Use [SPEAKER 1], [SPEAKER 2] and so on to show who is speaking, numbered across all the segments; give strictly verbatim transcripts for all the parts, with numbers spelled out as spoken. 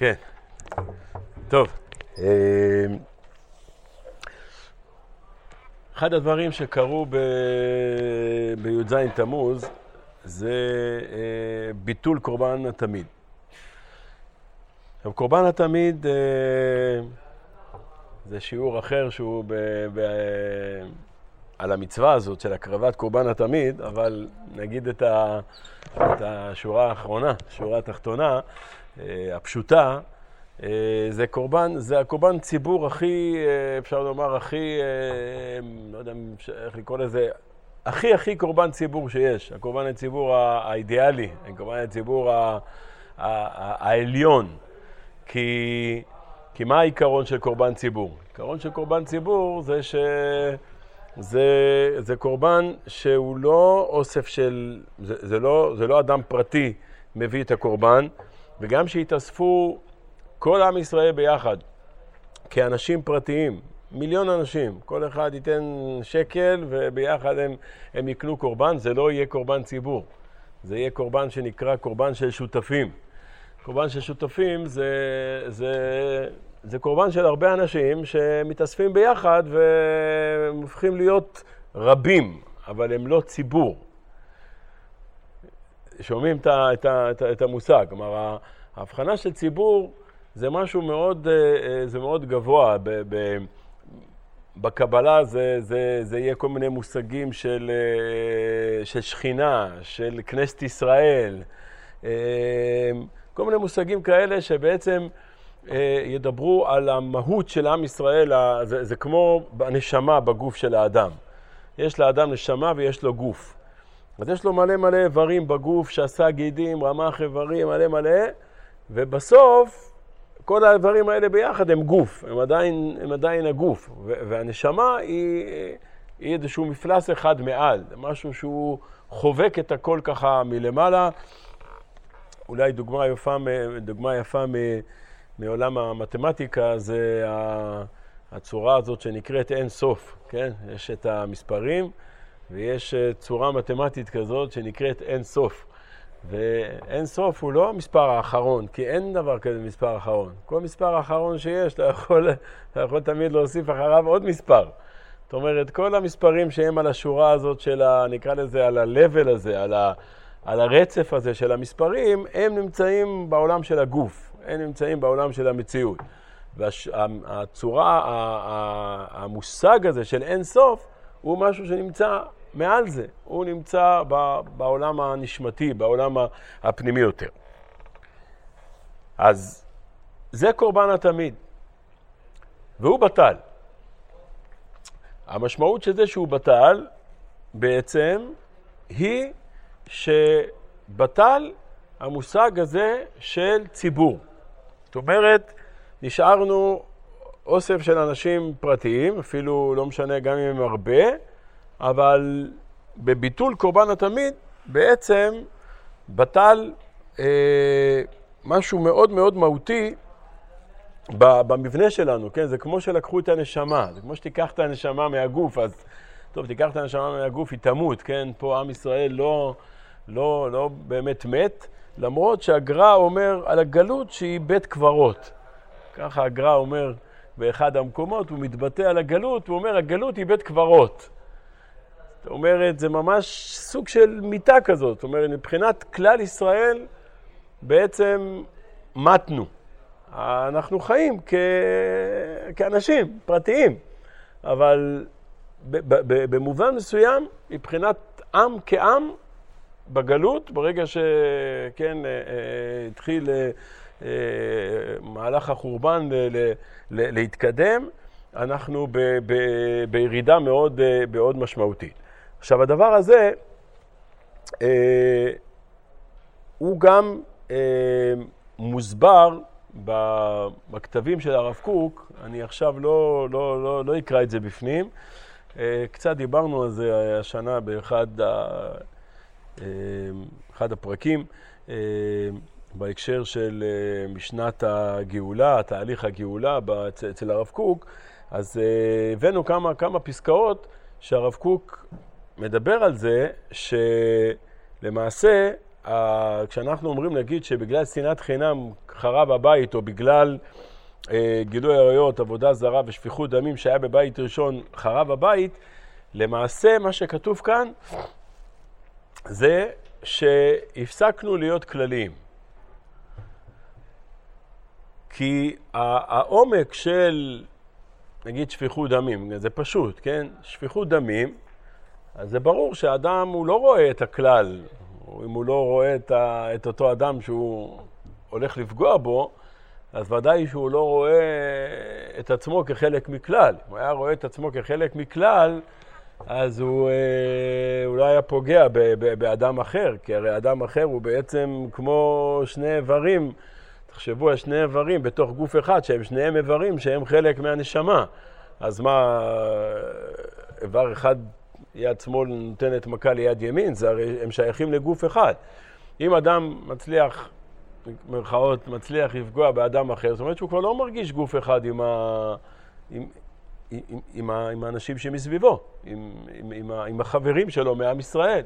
[SPEAKER 1] כן, טוב. אחד הדברים שקרו בי"ז תמוז זה ביטול קורבן התמיד. עכשיו, קורבן התמיד זה שיעור אחר שהוא ב, ב, על המצווה הזאת של הקרבת קורבן התמיד, אבל נגיד את, ה, את השורה האחרונה, השורה התחתונה, הפשוטה, זה קורבן, זה הקורבן ציבור הכי, אפשר לומר, הכי, לא יודע איך לקרוא לזה, הכי הכי קורבן ציבור שיש, הקורבן הציבור האידיאלי, הקורבן הציבור העליון. כי, כי מה העיקרון של קורבן ציבור? העיקרון של קורבן ציבור זה ש... זה, זה קורבן שהוא לא אוסף של... זה, זה, לא, זה לא אדם פרטי מביא את הקורבן, וגם שהתאספו כל עם ישראל ביחד, כאנשים פרטיים, מיליון אנשים, כל אחד ייתן שקל וביחד הם, הם יקנו קורבן, זה לא יהיה קורבן ציבור. זה יהיה קורבן שנקרא קורבן של שותפים. קורבן של שותפים זה, זה, זה קורבן של הרבה אנשים שמתאספים ביחד והם הופכים להיות רבים, אבל הם לא ציבור. שומעים את, את, את, את המושג, כלומר, ההבחנה של ציבור זה משהו מאוד, זה מאוד גבוה. ב, ב, בקבלה זה, זה, זה יהיה כל מיני מושגים של, של שכינה, של כנסת ישראל, כל מיני מושגים כאלה שבעצם אה, ידברו על המהות של עם ישראל. זה, זה כמו הנשמה בגוף של האדם. יש לאדם נשמה ויש לו גוף. אז יש לו מלא מלא איברים בגוף שעשה גידים, רמ"ח איברים, מלא מלא, ובסוף כל האיברים האלה ביחד הם גוף, הם עדיין, הם עדיין הגוף. והנשמה היא, היא איזשהו מפלס אחד מעל, משהו שהוא חובק את הכל ככה מלמעלה. אולי דוגמה יפה, דוגמה יפה מעולם המתמטיקה זה הצורה הזאת שנקראת אין סוף, כן? יש את המספרים ויש צורה מתמטית כזאת שנקראת אין סוף. ואין סוף הוא לא המספר האחרון, כי אין דבר כזה מספר אחרון. כל מספר האחרון שיש, אתה יכול, אתה יכול תמיד להוסיף אחריו עוד מספר. זאת אומרת, כל המספרים שהם על השורה הזאת של, ה, נקרא לזה, על ה-level הזה, על ה... על הרצף הזה של המספרים, הם נמצאים בעולם של הגוף, הם נמצאים בעולם של המציאות. והצורה, המושג הזה של אין סוף, הוא משהו שנמצא מעל זה. הוא נמצא בעולם הנשמתי, בעולם הפנימי יותר. אז זה קורבן התמיד. והוא בטל. המשמעות של זה שהוא בטל, בעצם, היא שבטל המושג הזה של ציבור. זאת אומרת, נשארנו אוסף של אנשים פרטיים, אפילו לא משנה גם אם הם הרבה, אבל בביטול קורבן התמיד בעצם בטל אה, משהו מאוד מאוד מהותי במבנה שלנו, כן? זה כמו שלקחו את הנשמה, זה כמו שתיקח את הנשמה מהגוף, אז טוב, תיקח את הנשמה מהגוף, היא תמות, כן? פה עם ישראל לא, לא, לא באמת מת, למרות שהגר"א אומר על הגלות שהיא בית קברות. ככה הגר"א אומר באחד המקומות, הוא מתבטא על הגלות, הוא אומר, הגלות היא בית קברות. זאת אומרת, זה ממש סוג של מיטה כזאת. זאת אומרת, מבחינת כלל ישראל, בעצם מתנו. אנחנו חיים כ... כאנשים פרטיים, אבל במובן מסוים, מבחינת עם כעם, בגלות, ברגע שכן התחיל מהלך החורבן להתקדם, אנחנו בירידה מאוד, מאוד משמעותית. עכשיו, הדבר הזה, הוא גם מוסבר בכתבים של הרב קוק. אני עכשיו לא, לא, לא, לא אקרא את זה בפנים. קצת דיברנו על זה השנה באחד ה... אחד הפרקים, בהקשר של משנת הגאולה, תהליך הגאולה אצל הרב קוק. אז הבאנו כמה, כמה פסקאות שהרב קוק מדבר על זה, שלמעשה כשאנחנו אומרים נגיד שבגלל שנאת חינם חרב הבית, או בגלל אה, גילוי עריות, עבודה זרה ושפיכות דמים שהיה בבית ראשון חרב הבית, למעשה מה שכתוב כאן זה שהפסקנו להיות כלליים. כי העומק של, נגיד, שפיכות דמים, זה פשוט, כן? שפיכות דמים, אז זה ברור שהאדם הוא לא רואה את הכלל, אם הוא לא רואה את, ה, את אותו אדם שהוא הולך לפגוע בו, אז ודאי שהוא לא רואה את עצמו כחלק מכלל. אם הוא היה רואה את עצמו כחלק מכלל, אז הוא אולי היה פוגע ב, ב, באדם אחר, כי הרי אדם אחר הוא בעצם כמו שני איברים, תחשבו על שני איברים בתוך גוף אחד, שהם שניהם איברים שהם חלק מהנשמה. אז מה, איבר אחד יד שמאל נותנת מכה ליד ימין, זה הרי הם שייכים לגוף אחד. אם אדם מצליח, מרכאות, מצליח לפגוע באדם אחר, זאת אומרת שהוא כבר לא מרגיש גוף אחד עם, ה... עם, עם, עם, ה... עם האנשים שמסביבו, עם, עם, עם, ה... עם החברים שלו מעם ישראל.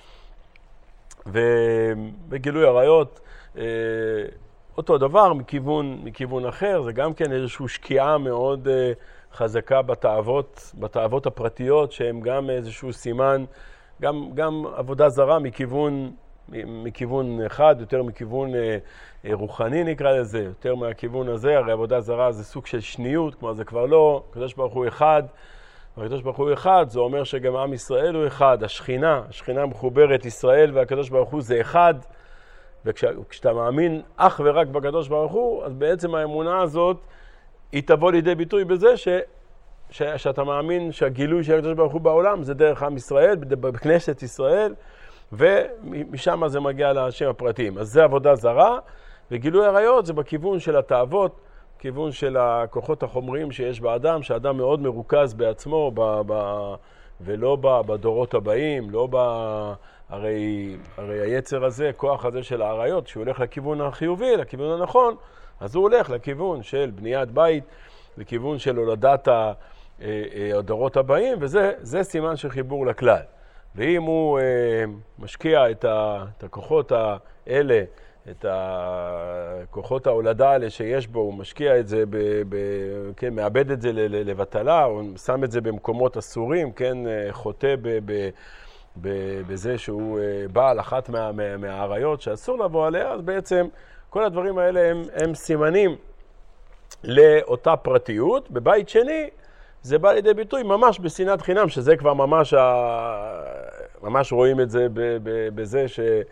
[SPEAKER 1] ובגילוי עריות, אותו דבר מכיוון, מכיוון אחר, זה גם כן איזושהי שקיעה מאוד חזקה בתאוות, בתאוות הפרטיות, שהן גם איזשהו סימן, גם, גם עבודה זרה מכיוון, מכיוון אחד, יותר מכיוון רוחני נקרא לזה, יותר מהכיוון הזה, הרי עבודה זרה זה סוג של שניות, כלומר זה כבר לא, הקדוש ברוך הוא אחד, והקדוש ברוך הוא אחד, זה אומר שגם עם ישראל הוא אחד, השכינה, השכינה מחוברת ישראל והקדוש ברוך הוא זה אחד, וכשאתה מאמין אך ורק בקדוש ברוך הוא, אז בעצם האמונה הזאת היא תבוא לידי ביטוי בזה ש, ש, שאתה מאמין שהגילוי של הקדוש ברוך הוא בעולם זה דרך עם ישראל, בכנסת ישראל, ומשם זה מגיע לאנשים הפרטיים. אז זה עבודה זרה, וגילוי עריות זה בכיוון של התאוות, כיוון של הכוחות החומריים שיש באדם, שהאדם מאוד מרוכז בעצמו, ב, ב, ולא ב, בדורות הבאים, לא ב... הרי, הרי היצר הזה, כוח הזה של העריות, שהוא הולך לכיוון החיובי, לכיוון הנכון, אז הוא הולך לכיוון של בניית בית, לכיוון של הולדת הדורות הבאים, וזה זה סימן של חיבור לכלל. ואם הוא אה, משקיע את, ה, את הכוחות האלה, את הכוחות ההולדה האלה שיש בו, הוא משקיע את זה, ב, ב, כן, מאבד את זה לבטלה, הוא שם את זה במקומות אסורים, כן, חוטא ב... ב בזה שהוא בעל אחת מה, מה, מהעריות שאסור לבוא עליה, אז בעצם כל הדברים האלה הם, הם סימנים לאותה פרטיות. בבית שני זה בא לידי ביטוי ממש בשנאת חינם, שזה כבר ממש, ה... ממש רואים את זה ב, ב, בזה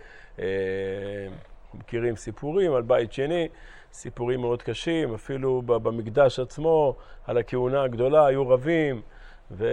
[SPEAKER 1] שמכירים סיפורים על בית שני, סיפורים מאוד קשים, אפילו במקדש עצמו, על הכהונה הגדולה היו רבים, ו...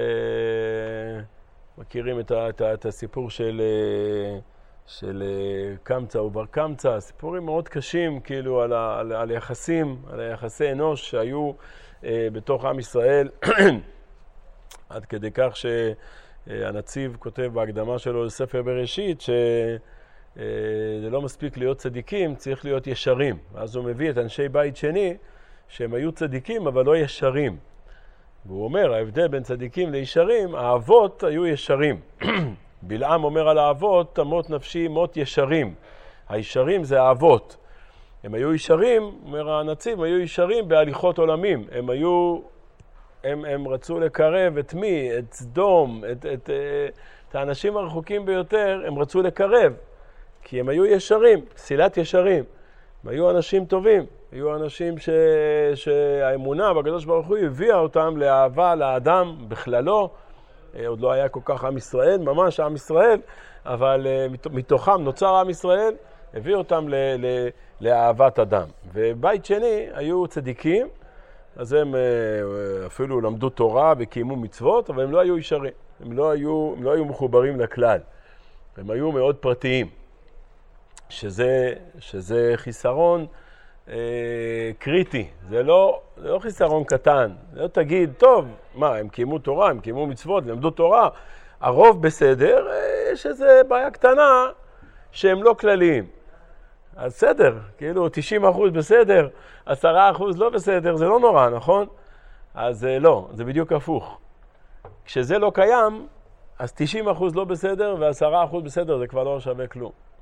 [SPEAKER 1] מכירים את, ה, את, ה, את הסיפור של, של קמצא ובר קמצא, סיפורים מאוד קשים כאילו על, ה, על, על יחסים, על היחסי אנוש שהיו אה, בתוך עם ישראל, עד כדי כך שהנציב כותב בהקדמה שלו לספר בראשית, שזה אה, לא מספיק להיות צדיקים, צריך להיות ישרים. אז הוא מביא את אנשי בית שני, שהם היו צדיקים אבל לא ישרים. והוא אומר, ההבדל בין צדיקים לישרים, האבות היו ישרים. בלעם אומר על האבות, תמות נפשי מות ישרים. הישרים זה האבות. הם היו ישרים, אומר הנציב, הם היו ישרים בהליכות עולמים. הם היו, הם, הם רצו לקרב את מי? את סדום, את, את, את האנשים הרחוקים ביותר, הם רצו לקרב. כי הם היו ישרים, פסילת ישרים. הם היו אנשים טובים. היו אנשים ש... שהאמונה בקדוש ברוך הוא הביאה אותם לאהבה לאדם בכללו, עוד לא היה כל כך עם ישראל, ממש עם ישראל, אבל מתוכם נוצר עם ישראל, הביא אותם ל... ל... לאהבת אדם. ובית שני היו צדיקים, אז הם אפילו למדו תורה וקיימו מצוות, אבל הם לא היו ישרים, הם לא היו, הם לא היו מחוברים לכלל, הם היו מאוד פרטיים, שזה, שזה חיסרון קריטי, זה לא, זה לא חיסרון קטן. לא תגיד, טוב, מה, הם קיימו תורה, הם קיימו מצוות, למדו תורה, הרוב בסדר, יש איזו בעיה קטנה שהם לא כלליים. אז בסדר, כאילו תשעים אחוז בסדר, עשרה אחוז לא בסדר, זה לא נורא, נכון? אז לא, זה בדיוק הפוך. כשזה לא קיים, אז תשעים אחוז לא בסדר ו-עשרה אחוז בסדר, זה כבר לא שווה כלום.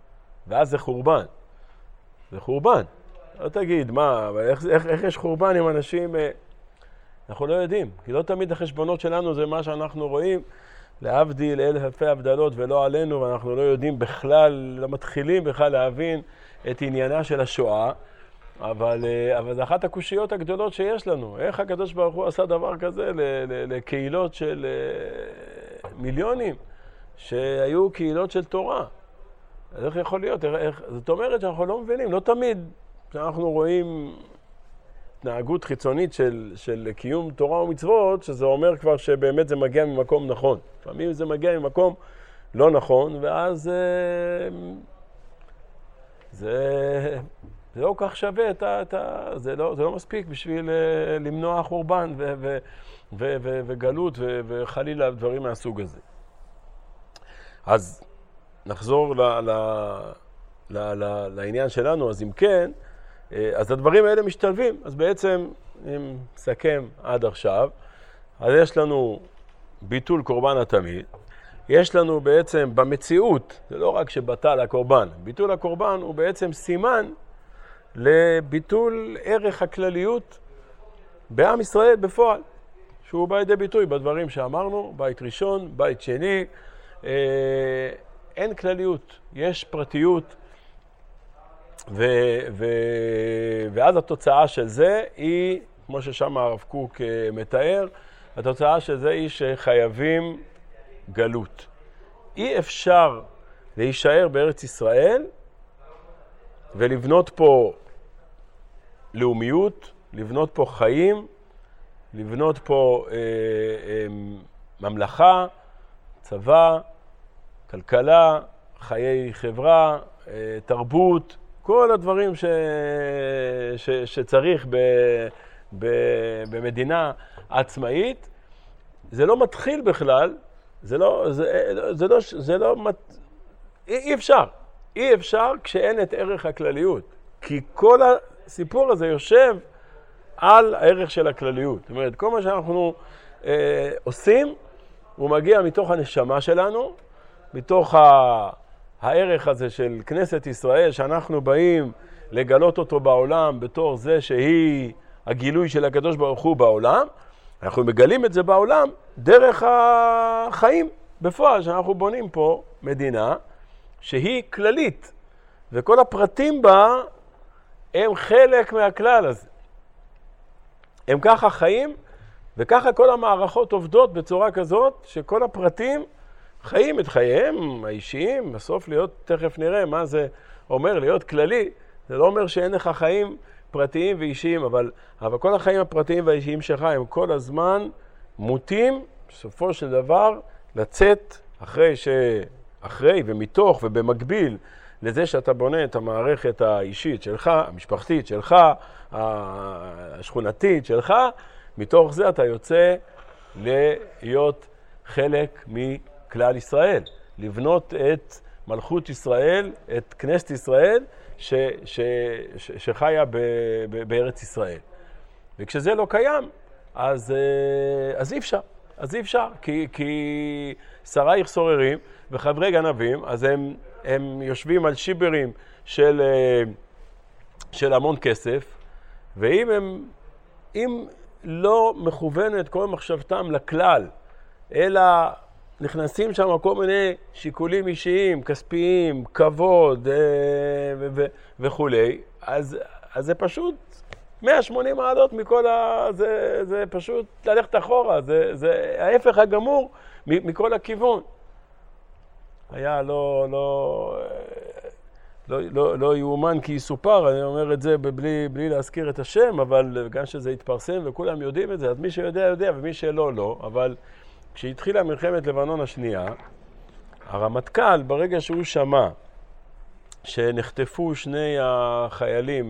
[SPEAKER 1] ואז זה חורבן. זה חורבן. לא תגיד, מה, איך, איך, איך יש חורבן עם אנשים? אנחנו לא יודעים, כי לא תמיד החשבונות שלנו זה מה שאנחנו רואים, להבדיל אלף אלפי הבדלות ולא עלינו, ואנחנו לא יודעים בכלל, לא מתחילים בכלל להבין את עניינה של השואה, אבל, אבל זה אחת הקושיות הגדולות שיש לנו. איך הקדוש ברוך הוא עשה דבר כזה לקהילות של מיליונים, שהיו קהילות של תורה? איך יכול להיות? איך, זאת אומרת שאנחנו לא מבינים, לא תמיד שאנחנו רואים התנהגות חיצונית של, של קיום תורה ומצוות, שזה אומר כבר שבאמת זה מגיע ממקום נכון. לפעמים זה מגיע ממקום לא נכון, ואז זה, זה לא כך שווה, את ה, את ה, זה, לא, זה לא מספיק בשביל למנוע חורבן ו, ו, ו, ו, וגלות ו, וחלילה דברים מהסוג הזה. אז נחזור ל, ל, ל, ל, לעניין שלנו. אז אם כן, אז הדברים האלה משתלבים. אז בעצם, אם נסכם עד עכשיו, אז יש לנו ביטול קורבן התמיד, יש לנו בעצם במציאות, זה לא רק שבטל הקורבן, ביטול הקורבן הוא בעצם סימן לביטול ערך הכלליות בעם ישראל בפועל, שהוא בא לידי ביטוי בדברים שאמרנו, בית ראשון, בית שני, אה, אין כלליות, יש פרטיות, ו, ו, ואז התוצאה של זה היא, כמו ששם הרב קוק מתאר, התוצאה של זה היא שחייבים גלות. אי אפשר להישאר בארץ ישראל ולבנות פה לאומיות, לבנות פה חיים, לבנות פה אה, אה, ממלכה, צבא, כלכלה, חיי חברה, אה, תרבות, כל הדברים ש... ש... שצריך ב... ב... במדינה עצמאית. זה לא מתחיל בכלל, זה לא, זה, זה לא, זה לא, אי אפשר, אי אפשר כשאין את ערך הכלליות, כי כל הסיפור הזה יושב על הערך של הכלליות. זאת אומרת, כל מה שאנחנו אה, עושים, הוא מגיע מתוך הנשמה שלנו, מתוך ה... הערך הזה של כנסת ישראל, שאנחנו באים לגלות אותו בעולם בתור זה שהיא הגילוי של הקדוש ברוך הוא בעולם, אנחנו מגלים את זה בעולם דרך החיים בפועל, שאנחנו בונים פה מדינה שהיא כללית, וכל הפרטים בה הם חלק מהכלל הזה. הם ככה חיים, וככה כל המערכות עובדות בצורה כזאת, שכל הפרטים חיים את חייהם האישיים, בסוף להיות, תכף נראה מה זה אומר להיות כללי, זה לא אומר שאין לך חיים פרטיים ואישיים, אבל, אבל כל החיים הפרטיים והאישיים שלך הם כל הזמן מוטים, בסופו של דבר, לצאת אחרי, ש... אחרי ומתוך ובמקביל לזה שאתה בונה את המערכת האישית שלך, המשפחתית שלך, השכונתית שלך, מתוך זה אתה יוצא להיות חלק מ... כלל ישראל, לבנות את מלכות ישראל, את כנסת ישראל ש, ש, ש, שחיה ב, ב, בארץ ישראל. וכשזה לא קיים, אז, אז אי אפשר. אז אי אפשר, כי, כי שרייך סוררים וחברי גנבים, אז הם, הם יושבים על שיברים של, של המון כסף, ואם הם, אם לא מכוונת כל מחשבתם לכלל, אלא נכנסים שם כל מיני שיקולים אישיים, כספיים, כבוד וכו'. אז, אז זה פשוט מאה ושמונים מעלות מכל ה... זה, זה פשוט ללכת אחורה, זה, זה ההפך הגמור מכל הכיוון. היה לא, לא, לא, לא, לא יאומן כי יסופר, אני אומר את זה בלי, בלי להזכיר את השם, אבל גם שזה יתפרסם וכולם יודעים את זה, אז מי שיודע יודע ומי שלא לא, אבל כשהתחילה מלחמת לבנון השנייה, הרמטכ"ל, ברגע שהוא שמע שנחטפו שני החיילים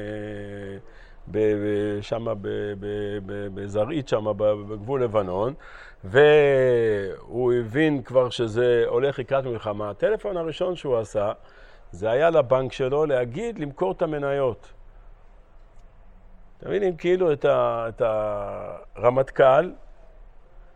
[SPEAKER 1] שם בזרעית, שם בגבול לבנון, והוא הבין כבר שזה הולך לקראת מלחמה, הטלפון הראשון שהוא עשה, זה היה לבנק שלו להגיד למכור את המניות. אתם מבינים, כאילו את הרמטכ"ל,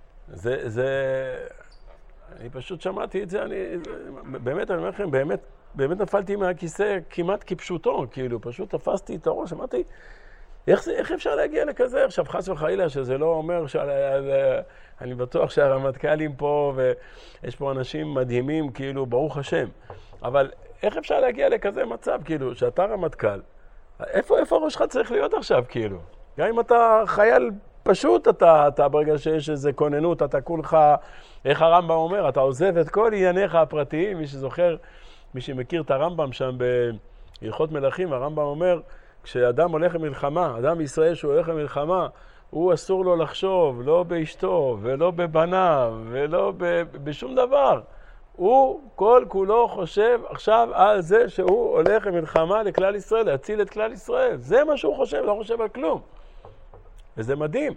[SPEAKER 1] זה, זה, אני פשוט שמעתי את זה, אני, באמת, אני אומר לכם, באמת באמת נפלתי מהכיסא כמעט כפשוטו, כאילו, פשוט תפסתי את הראש, אמרתי, איך, זה, איך אפשר להגיע לכזה? עכשיו, חס וחלילה, שזה לא אומר ש... אני בטוח שהרמטכ"לים פה, ויש פה אנשים מדהימים, כאילו, ברוך השם. אבל איך אפשר להגיע לכזה מצב, כאילו, שאתה רמטכ"ל, איפה, איפה ראש שלך צריך להיות עכשיו, כאילו? גם אם אתה חייל פשוט, אתה, אתה ברגע שיש איזו כוננות, אתה כולך, איך הרמב"ם אומר, אתה עוזב את כל ענייניך הפרטיים, מי שזוכר, מי שמכיר את הרמב"ם שם בהלכות מלכים, הרמב"ם אומר, כשאדם הולך למלחמה, אדם ישראל שהוא הולך למלחמה, הוא אסור לו לחשוב, לא באשתו, ולא בבניו, ולא ב, בשום דבר. הוא כל כולו חושב עכשיו על זה שהוא הולך למלחמה לכלל ישראל, להציל את כלל ישראל. זה מה שהוא חושב, לא חושב על כלום. וזה מדהים.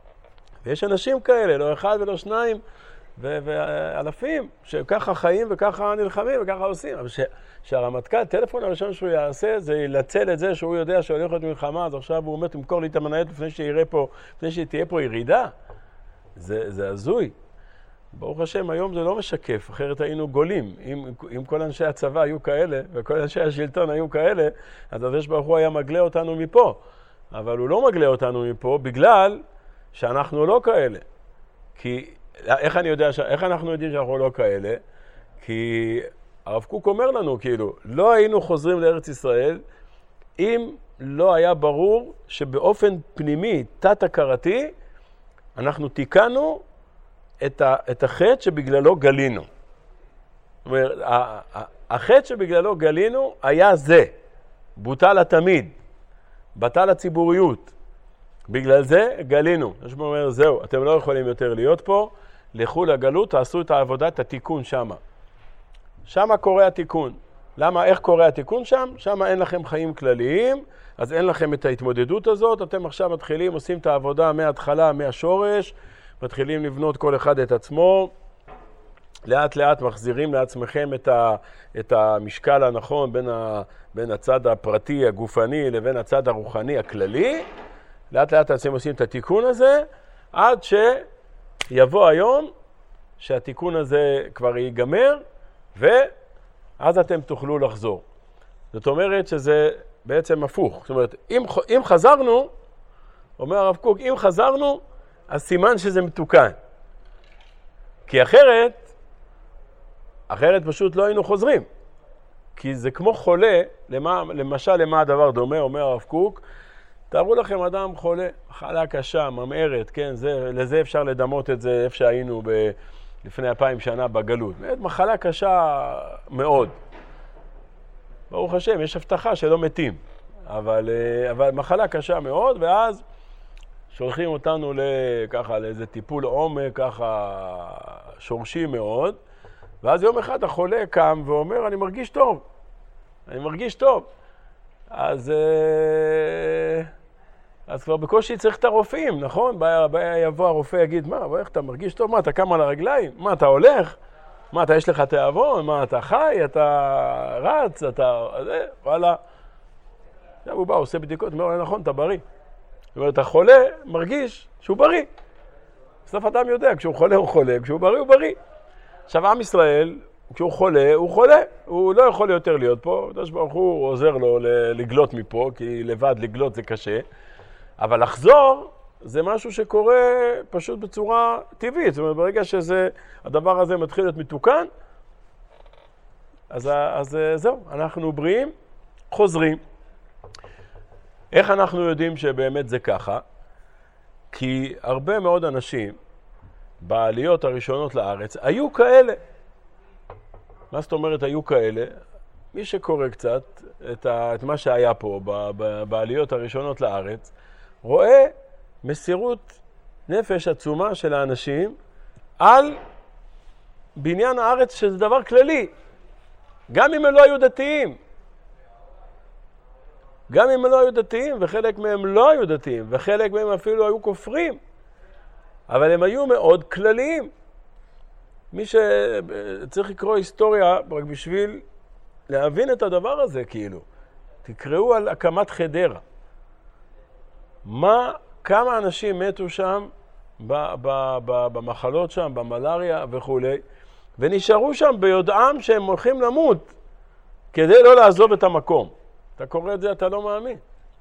[SPEAKER 1] ויש אנשים כאלה, לא אחד ולא שניים, ו- ואלפים, שככה חיים וככה נלחמים וככה עושים. אבל ש- שהרמטכ"ל, טלפון הראשון שהוא יעשה, זה ילצל את זה שהוא יודע שהולך להיות מלחמה, אז עכשיו הוא אומר, תמכור לי את המניות לפני שיראה פה, לפני שתהיה פה ירידה. זה, זה הזוי. ברוך השם, היום זה לא משקף, אחרת היינו גולים. אם, אם כל אנשי הצבא היו כאלה, וכל אנשי השלטון היו כאלה, אז הקדוש ברוך הוא היה מגלה אותנו מפה. אבל הוא לא מגלה אותנו מפה, בגלל שאנחנו לא כאלה. כי, איך אני יודע, איך אנחנו יודעים שאנחנו לא כאלה? כי הרב קוק אומר לנו, כאילו, לא היינו חוזרים לארץ ישראל, אם לא היה ברור שבאופן פנימי, תת-הכרתי, אנחנו תיקנו את, ה, את החטא שבגללו גלינו. זאת אומרת, החטא שבגללו גלינו היה זה, בוטל התמיד, בטל הציבוריות. בגלל זה גלינו. יש בו אומר, זהו, אתם לא יכולים יותר להיות פה, לכו לגלות, תעשו את העבודה, את התיקון שם. שם קורה התיקון. למה? איך קורה התיקון שם? שם אין לכם חיים כלליים, אז אין לכם את ההתמודדות הזאת, אתם עכשיו מתחילים, עושים את העבודה מההתחלה, מהשורש, מתחילים לבנות כל אחד את עצמו, לאט לאט מחזירים לעצמכם את, ה, את המשקל הנכון בין, ה, בין הצד הפרטי, הגופני, לבין הצד הרוחני, הכללי. לאט לאט אתם עושים את התיקון הזה, עד שיבוא היום שהתיקון הזה כבר ייגמר, ואז אתם תוכלו לחזור. זאת אומרת שזה בעצם הפוך. זאת אומרת, אם, אם חזרנו, אומר הרב קוק, אם חזרנו, אז סימן שזה מתוקן. כי אחרת, אחרת פשוט לא היינו חוזרים. כי זה כמו חולה, למה, למשל למה הדבר דומה, אומר הרב קוק, תארו לכם אדם חולה, מחלה קשה, ממארת, כן, זה, לזה אפשר לדמות את זה איפה שהיינו ב, לפני אלפיים שנה בגלות. באמת מחלה קשה מאוד. ברוך השם, יש הבטחה שלא מתים, אבל, אבל מחלה קשה מאוד, ואז שולחים אותנו לככה, לאיזה טיפול עומק, ככה שורשי מאוד, ואז יום אחד החולה קם ואומר, אני מרגיש טוב, אני מרגיש טוב. אז, אז כבר בקושי צריך את הרופאים, נכון? בא, בא יבוא הרופא יגיד, מה, איך אתה מרגיש טוב? מה, אתה קם על הרגליים? מה, אתה הולך? מה, אתה יש לך תיאבון? מה, אתה חי? אתה רץ? אתה... זה, וואלה. עכשיו הוא בא, עושה בדיקות, אומר, נכון, אתה בריא. זאת אומרת, החולה מרגיש שהוא בריא. בסוף אדם יודע, כשהוא חולה הוא חולה, כשהוא בריא הוא בריא. עכשיו, עם ישראל, כשהוא חולה, הוא חולה. הוא לא יכול יותר להיות פה. הקדוש ברוך הוא עוזר לו לגלות מפה, כי לבד לגלות זה קשה. אבל לחזור זה משהו שקורה פשוט בצורה טבעית. זאת אומרת, ברגע שזה, הדבר הזה מתחיל להיות מתוקן, אז, אז זהו, אנחנו בריאים, חוזרים. איך אנחנו יודעים שבאמת זה ככה? כי הרבה מאוד אנשים בעליות הראשונות לארץ היו כאלה. מה זאת אומרת היו כאלה? מי שקורא קצת את, ה, את מה שהיה פה ב, ב, בעליות הראשונות לארץ, רואה מסירות נפש עצומה של האנשים על בניין הארץ, שזה דבר כללי. גם אם הם לא היו דתיים. גם אם הם לא היו דתיים, וחלק מהם לא היו דתיים, וחלק מהם אפילו היו כופרים, אבל הם היו מאוד כלליים. מי שצריך לקרוא היסטוריה רק בשביל להבין את הדבר הזה, כאילו. תקראו על הקמת חדרה. מה, כמה אנשים מתו שם, ב, ב, ב, במחלות שם, במלריה וכו', ונשארו שם ביודעם שהם הולכים למות. כדי לא לעזוב את המקום. אתה קורא את זה, אתה לא מאמין.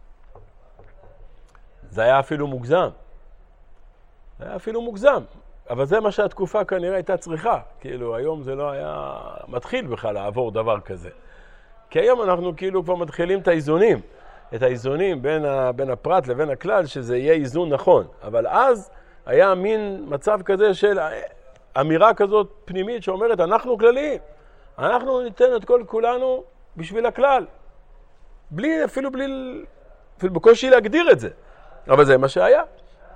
[SPEAKER 1] זה היה אפילו מוגזם. זה היה אפילו מוגזם. אבל זה מה שהתקופה כנראה הייתה צריכה. כאילו, היום זה לא היה מתחיל בכלל לעבור דבר כזה. כי היום אנחנו כאילו כבר מתחילים את האיזונים. את האיזונים בין, ה, בין הפרט לבין הכלל, שזה יהיה איזון נכון. אבל אז היה מין מצב כזה של אמירה כזאת פנימית שאומרת, אנחנו כלליים. אנחנו ניתן את כל כולנו בשביל הכלל. בלי, אפילו בלי, אפילו בקושי להגדיר את זה. אבל זה מה שהיה.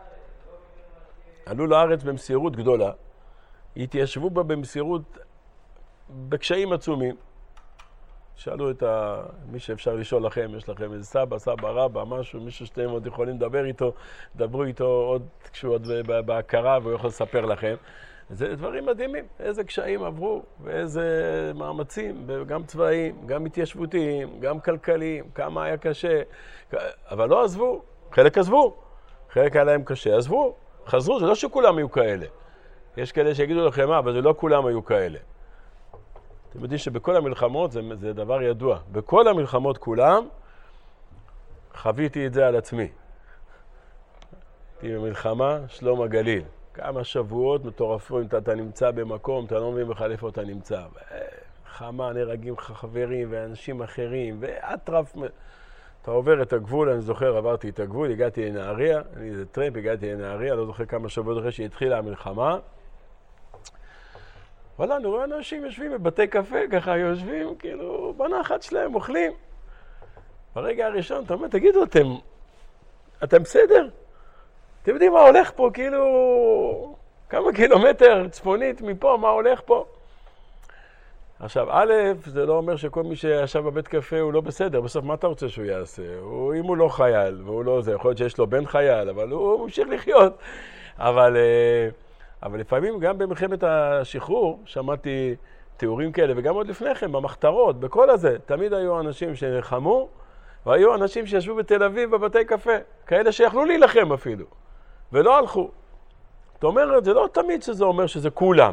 [SPEAKER 1] עלו לארץ במסירות גדולה, התיישבו בה במסירות בקשיים עצומים. שאלו את ה... מי שאפשר לשאול לכם, יש לכם איזה סבא, סבא, רבא, משהו, מישהו שאתם עוד יכולים לדבר איתו, דברו איתו עוד כשהוא עוד בהכרה והוא יכול לספר לכם. זה דברים מדהימים, איזה קשיים עברו ואיזה מאמצים, גם צבאיים, גם התיישבותיים, גם כלכליים, כמה היה קשה, אבל לא עזבו, חלק עזבו, חלק היה להם קשה, עזבו, חזרו, זה לא שכולם היו כאלה. יש כאלה שיגידו לכם, אבל זה לא כולם היו כאלה. אתם יודעים שבכל המלחמות, זה, זה דבר ידוע, בכל המלחמות כולם, חוויתי את זה על עצמי. הייתי במלחמה, שלום הגליל. כמה שבועות מטורפים, אתה, אתה נמצא במקום, אתה לא מבין בכלל איפה אתה נמצא. חמה, נהרגים חברים ואנשים אחרים, ואטרף... אתה עובר את הגבול, אני זוכר, עברתי את הגבול, הגעתי לנהריה, אני זה טרמפ, הגעתי לנהריה, לא זוכר כמה שבועות אחרי שהתחילה המלחמה. וואלה, אני רואה אנשים יושבים בבתי קפה, ככה יושבים, כאילו, בנחת שלהם, אוכלים. ברגע הראשון, אתה אומר, תגידו, אתם, אתם בסדר? אתם יודעים מה הולך פה, כאילו, כמה קילומטר צפונית מפה, מה הולך פה? עכשיו, א', זה לא אומר שכל מי שישב בבית קפה הוא לא בסדר. בסוף, מה אתה רוצה שהוא יעשה? הוא, אם הוא לא חייל, והוא לא זה, יכול להיות שיש לו בן חייל, אבל הוא ממשיך לחיות. אבל, אבל לפעמים גם במלחמת השחרור, שמעתי תיאורים כאלה, וגם עוד לפני כן, במחתרות, בכל הזה, תמיד היו אנשים שנלחמו, והיו אנשים שישבו בתל אביב בבתי קפה, כאלה שיכלו להילחם אפילו, ולא הלכו. זאת אומרת, זה לא תמיד שזה אומר שזה כולם.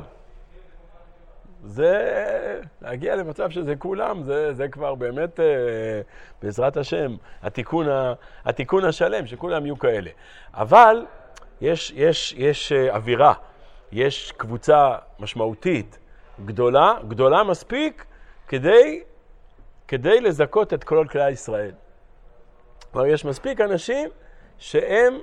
[SPEAKER 1] זה, להגיע למצב שזה כולם, זה, זה כבר באמת, בעזרת השם, התיקון, התיקון השלם, שכולם יהיו כאלה. אבל יש, יש, יש אווירה, יש קבוצה משמעותית, גדולה, גדולה מספיק, כדי, כדי לזכות את כל כלל ישראל. כלומר, יש מספיק אנשים שהם,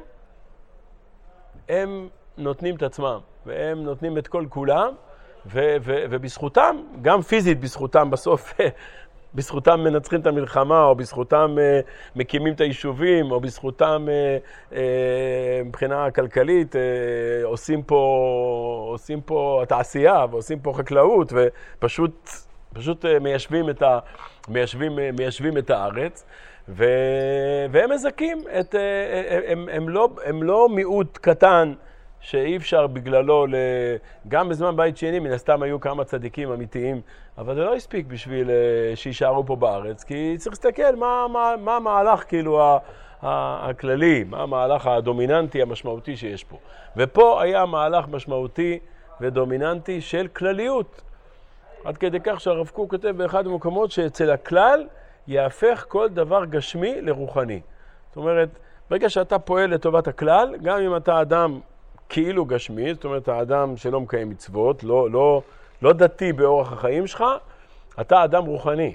[SPEAKER 1] הם נותנים את עצמם, והם נותנים את כל כולם, ו- ו- ובזכותם, גם פיזית בזכותם בסוף, בזכותם מנצחים את המלחמה, או בזכותם uh, מקימים את היישובים, או בזכותם uh, uh, מבחינה כלכלית, uh, עושים פה, עושים פה תעשייה, ועושים פה חקלאות, ופשוט פשוט uh, מיישבים את ה, מיישבים, uh, מיישבים את הארץ, ו- והם מזכים את, uh, הם, הם, לא, הם לא מיעוט קטן, שאי אפשר בגללו, גם בזמן בית שני, מן הסתם היו כמה צדיקים אמיתיים, אבל זה לא הספיק בשביל שישארו פה בארץ, כי צריך להסתכל מה, מה, מה המהלך כאילו הכללי, מה המהלך הדומיננטי המשמעותי שיש פה. ופה היה מהלך משמעותי ודומיננטי של כלליות. עד כדי כך שהרב קוק כותב באחד המקומות שאצל הכלל יהפך כל דבר גשמי לרוחני. זאת אומרת, ברגע שאתה פועל לטובת הכלל, גם אם אתה אדם כאילו גשמי, זאת אומרת, האדם שלא מקיים מצוות, לא, לא, לא דתי באורח החיים שלך, אתה אדם רוחני.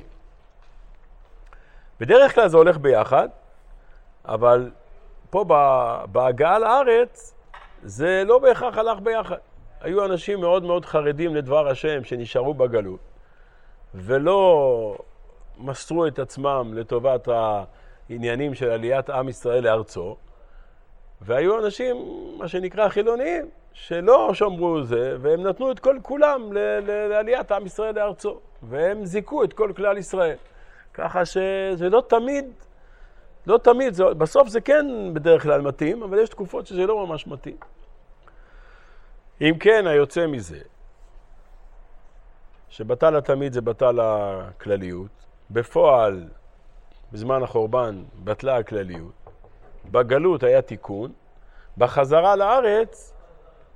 [SPEAKER 1] בדרך כלל זה הולך ביחד, אבל פה בהגעה לארץ, זה לא בהכרח הלך ביחד. היו אנשים מאוד מאוד חרדים לדבר השם שנשארו בגלות, ולא מסרו את עצמם לטובת העניינים של עליית עם ישראל לארצו, והיו אנשים, מה שנקרא חילוניים, שלא שומרו זה, והם נתנו את כל כולם לעליית עם ישראל לארצו, והם זיקו את כל כלל ישראל. ככה שזה לא תמיד, לא תמיד, זה, בסוף זה כן בדרך כלל מתאים, אבל יש תקופות שזה לא ממש מתאים. אם כן, היוצא מזה, שבטל התמיד זה בטל הכלליות, בפועל, בזמן החורבן, בטלה הכלליות, בגלות היה תיקון, בחזרה לארץ,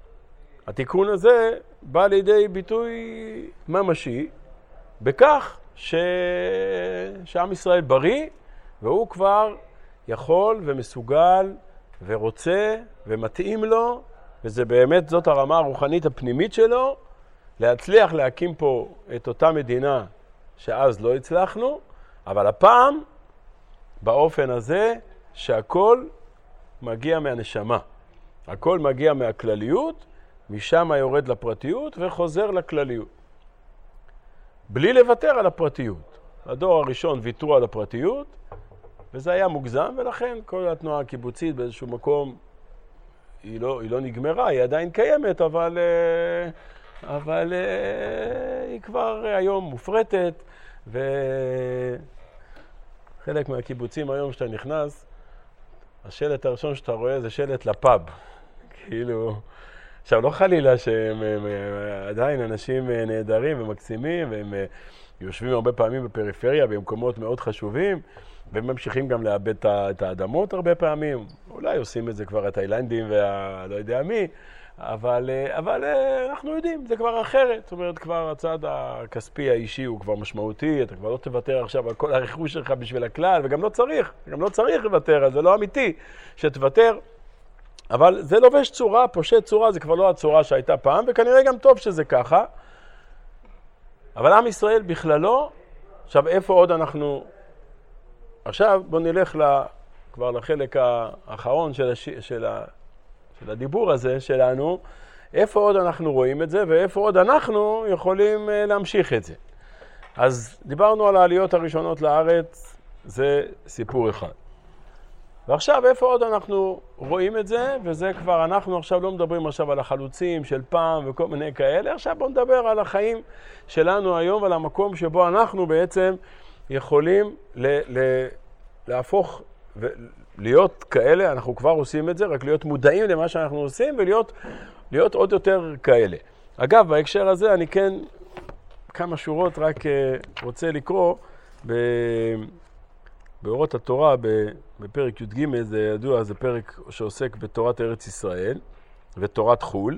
[SPEAKER 1] התיקון הזה בא לידי ביטוי ממשי, בכך ש... שעם ישראל בריא, והוא כבר יכול ומסוגל ורוצה ומתאים לו, וזה באמת זאת הרמה הרוחנית הפנימית שלו, להצליח להקים פה את אותה מדינה שאז לא הצלחנו, אבל הפעם באופן הזה שהכל מגיע מהנשמה. הכל מגיע מהכלליות, משם יורד לפרטיות וחוזר לכלליות. בלי לוותר על הפרטיות. הדור הראשון ויתרו על הפרטיות, וזה היה מוגזם, ולכן כל התנועה הקיבוצית באיזשהו מקום היא לא, היא לא נגמרה, היא עדיין קיימת, אבל, אבל היא כבר היום מופרטת, וחלק מהקיבוצים היום שאתה נכנס, השלט הראשון שאתה רואה זה שלט לפאב. כאילו, עכשיו לא חלילה שהם הם, עדיין אנשים נהדרים ומקסימים, והם יושבים הרבה פעמים בפריפריה במקומות מאוד חשובים, והם ממשיכים גם לאבד את האדמות הרבה פעמים. אולי עושים את זה כבר התאילנדים והלא יודע מי, אבל, אבל אנחנו יודעים, זה כבר אחרת. זאת אומרת, כבר הצד הכספי האישי הוא כבר משמעותי, אתה כבר לא תוותר עכשיו על כל הרכוש שלך בשביל הכלל, וגם לא צריך, גם לא צריך לוותר, זה לא אמיתי שתוותר. אבל זה לובש צורה, פושט צורה, זה כבר לא הצורה שהייתה פעם, וכנראה גם טוב שזה ככה. אבל עם ישראל בכללו, עכשיו איפה עוד אנחנו... עכשיו בוא נלך לה, כבר לחלק האחרון של, הש... של, ה... של הדיבור הזה שלנו, איפה עוד אנחנו רואים את זה, ואיפה עוד אנחנו יכולים להמשיך את זה. אז דיברנו על העליות הראשונות לארץ, זה סיפור אחד. ועכשיו איפה עוד אנחנו רואים את זה, וזה כבר אנחנו עכשיו לא מדברים עכשיו על החלוצים של פעם וכל מיני כאלה, עכשיו בוא נדבר על החיים שלנו היום ועל המקום שבו אנחנו בעצם יכולים ל- ל- להפוך ולהיות כאלה, אנחנו כבר עושים את זה, רק להיות מודעים למה שאנחנו עושים ולהיות להיות עוד יותר כאלה. אגב, בהקשר הזה אני כן כמה שורות רק רוצה לקרוא ב... באורות התורה, בפרק י"ג, זה ידוע, זה פרק שעוסק בתורת ארץ ישראל ותורת חול,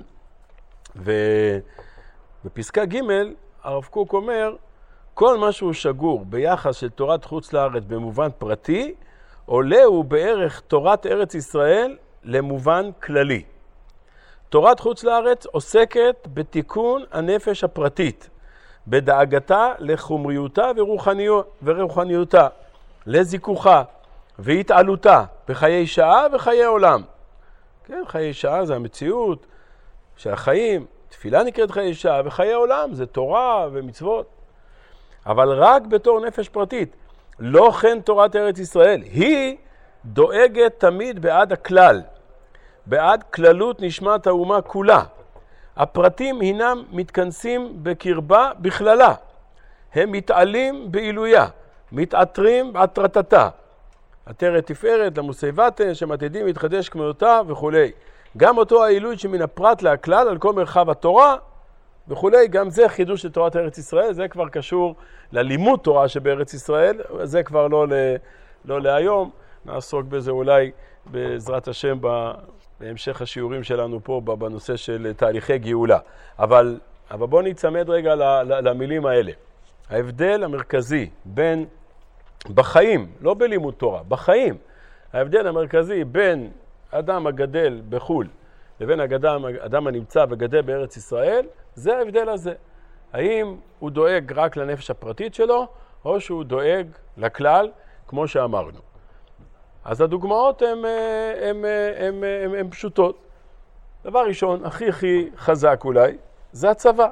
[SPEAKER 1] ובפסקה ג' הרב קוק אומר, כל מה שהוא שגור ביחס של תורת חוץ לארץ במובן פרטי, עולה הוא בערך תורת ארץ ישראל למובן כללי. תורת חוץ לארץ עוסקת בתיקון הנפש הפרטית, בדאגתה לחומריותה ורוחניותה, לזיכוכה והתעלותה בחיי שעה וחיי עולם. כן, חיי שעה זה המציאות של החיים, תפילה נקראת חיי שעה, וחיי עולם זה תורה ומצוות. אבל רק בתור נפש פרטית, לא כן תורת ארץ ישראל. היא דואגת תמיד בעד הכלל, בעד כללות נשמת האומה כולה. הפרטים הינם מתכנסים בקרבה בכללה. הם מתעלים בעילויה. מתעטרים בעטרתתה. עטרת תפארת למוסי בטן, שמתעדים להתחדש כמותה וכו'. גם אותו העילוי שמן הפרט להכלל על כל מרחב התורה וכו'. גם זה חידוש של תורת ארץ ישראל, זה כבר קשור ללימוד תורה שבארץ ישראל, זה כבר לא, ל, לא להיום, נעסוק בזה אולי בעזרת השם בהמשך השיעורים שלנו פה בנושא של תהליכי גאולה. אבל, אבל בואו נצמד רגע למילים האלה. ההבדל המרכזי בין, בחיים, לא בלימוד תורה, בחיים, ההבדל המרכזי בין אדם הגדל בחול לבין אדם, אדם הנמצא וגדל בארץ ישראל, זה ההבדל הזה. האם הוא דואג רק לנפש הפרטית שלו, או שהוא דואג לכלל, כמו שאמרנו. אז הדוגמאות הן, הן, הן, הן, הן פשוטות. דבר ראשון, הכי הכי חזק אולי, זה הצבא.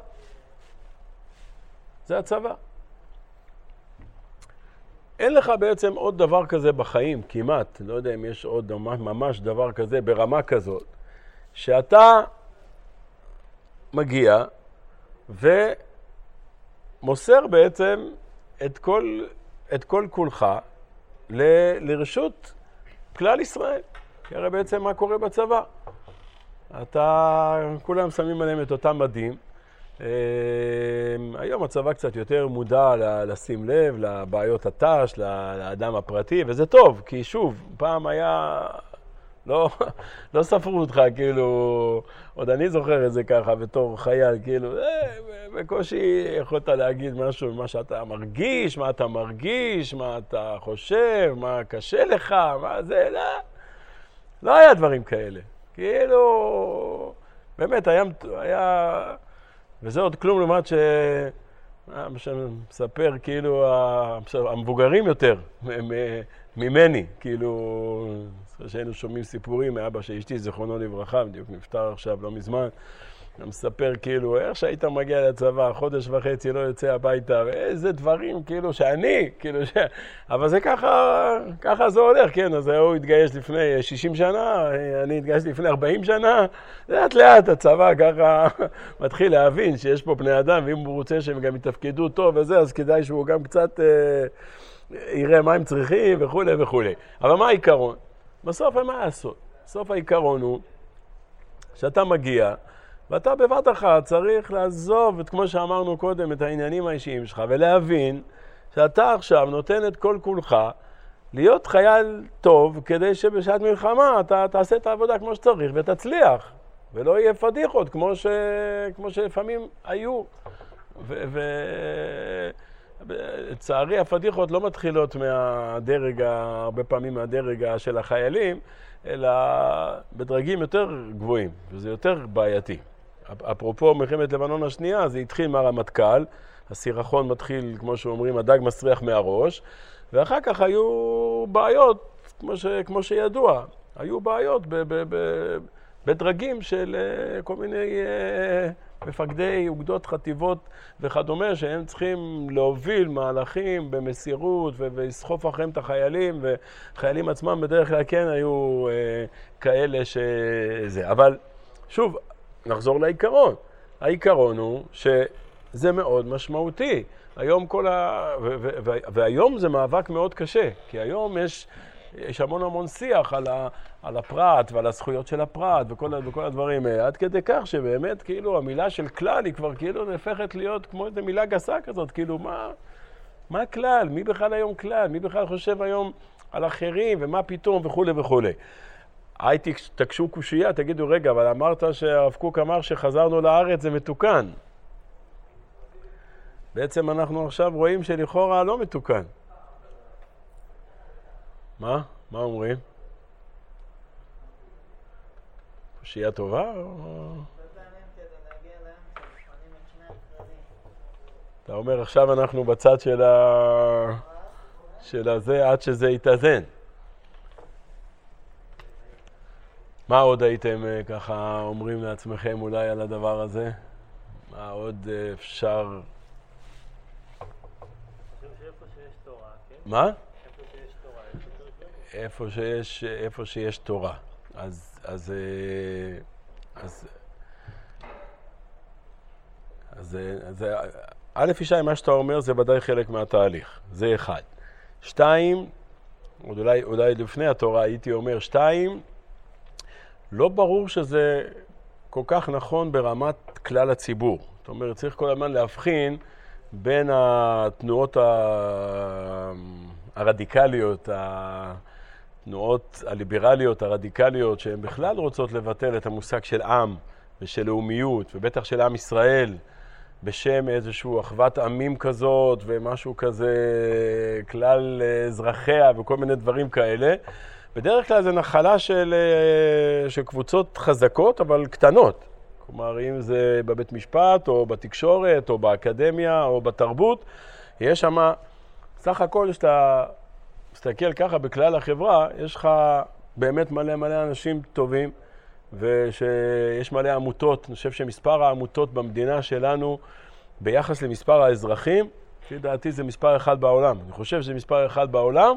[SPEAKER 1] זה הצבא. אין לך בעצם עוד דבר כזה בחיים, כמעט, לא יודע אם יש עוד ממש דבר כזה ברמה כזאת, שאתה מגיע ומוסר בעצם את כל, את כל כולך ל, לרשות כלל ישראל. כי הרי בעצם מה קורה בצבא? אתה, כולם שמים עליהם את אותם מדים, היום הצבא קצת יותר מודע לשים לב לבעיות הת"ש, לאדם הפרטי, וזה טוב, כי שוב, פעם היה לא, לא ספרו אותך, כאילו, עוד אני זוכר את זה ככה בתור חייל, כאילו, אה, בקושי יכולת להגיד משהו, מה שאתה מרגיש, מה אתה מרגיש, מה אתה חושב, מה קשה לך, מה זה, לא, לא היה דברים כאלה. כאילו, באמת, היה, היה, וזה עוד כלום לעומת ש... מה שמספר, כאילו, המבוגרים יותר ממני, כאילו, שהיינו שומעים סיפורים מאבא שאשתי, זיכרונו לברכה, בדיוק נפטר עכשיו לא מזמן, מספר כאילו, איך שהיית מגיע לצבא, חודש וחצי לא יוצא הביתה, ואיזה דברים, כאילו, שאני, כאילו, ש... אבל זה ככה, ככה זה הולך, כן, אז הוא התגייס לפני שישים שנה, אני התגייס לפני ארבעים שנה, לאט לאט הצבא ככה מתחיל להבין שיש פה בני אדם, ואם הוא רוצה שהם גם יתפקדו טוב וזה, אז כדאי שהוא גם קצת אה, יראה מה הם צריכים וכו' וכו'. אבל מה העיקרון? בסוף אין מה לעשות. בסוף העיקרון הוא שאתה מגיע, ואתה בבת אחת צריך לעזוב את, כמו שאמרנו קודם, את העניינים האישיים שלך, ולהבין שאתה עכשיו נותן את כל כולך להיות חייל טוב, כדי שבשעת מלחמה אתה תעשה את העבודה כמו שצריך ותצליח, ולא יהיה פדיחות כמו, ש... כמו שלפעמים היו. ולצערי ו... הפדיחות לא מתחילות מהדרג, הרבה פעמים מהדרג של החיילים, אלא בדרגים יותר גבוהים, וזה יותר בעייתי. אפרופו מלחמת לבנון השנייה, זה התחיל מהרמטכ"ל, הסירחון מתחיל, כמו שאומרים, הדג מסריח מהראש, ואחר כך היו בעיות, כמו, ש, כמו שידוע, היו בעיות ב, ב, ב, בדרגים של כל מיני מפקדי אוגדות, חטיבות וכדומה, שהם צריכים להוביל מהלכים במסירות ולסחוף אחריהם את החיילים, וחיילים עצמם בדרך כלל כן היו כאלה שזה. אבל שוב, נחזור לעיקרון. העיקרון הוא שזה מאוד משמעותי. היום כל ה... ו- ו- ו- והיום זה מאבק מאוד קשה, כי היום יש, יש המון המון שיח על, ה... על הפרט ועל הזכויות של הפרט וכל, וכל הדברים האלה, עד כדי כך שבאמת כאילו המילה של כלל היא כבר כאילו נהפכת להיות כמו איזו מילה גסה כזאת, כאילו מה, מה כלל? מי בכלל היום כלל? מי בכלל חושב היום על אחרים ומה פתאום וכו' וכו'. הייתי, תקשו קושייה, תגידו, רגע, אבל אמרת שהרב קוק אמר שחזרנו לארץ זה מתוקן. בעצם אנחנו עכשיו רואים שלכאורה לא מתוקן. מה? מה אומרים? קושייה טובה? אתה אומר, עכשיו אנחנו בצד של ה... של הזה עד שזה יתאזן. מה עוד הייתם ככה אומרים לעצמכם אולי על הדבר הזה? מה עוד אפשר?
[SPEAKER 2] אני חושב שאיפה שיש תורה, כן?
[SPEAKER 1] מה?
[SPEAKER 2] איפה שיש תורה, יש יותר טוב?
[SPEAKER 1] איפה שיש, איפה שיש תורה. אז, אז, אז, אז, אז, א' ישי, מה שאתה אומר זה ודאי חלק מהתהליך. זה אחד. שתיים, עוד אולי, אולי לפני התורה הייתי אומר, שתיים, לא ברור שזה כל כך נכון ברמת כלל הציבור. זאת אומרת, צריך כל הזמן להבחין בין התנועות הרדיקליות, התנועות הליברליות, הרדיקליות, שהן בכלל רוצות לבטל את המושג של עם ושל לאומיות, ובטח של עם ישראל, בשם איזשהו אחוות עמים כזאת ומשהו כזה, כלל אזרחיה וכל מיני דברים כאלה. בדרך כלל זה נחלה של, של קבוצות חזקות, אבל קטנות. כלומר, אם זה בבית משפט, או בתקשורת, או באקדמיה, או בתרבות, יש שם, סך הכל, שאתה מסתכל ככה בכלל החברה, יש לך באמת מלא מלא אנשים טובים, ושיש מלא עמותות. אני חושב שמספר העמותות במדינה שלנו, ביחס למספר האזרחים, לפי דעתי זה מספר אחד בעולם. אני חושב שזה מספר אחד בעולם.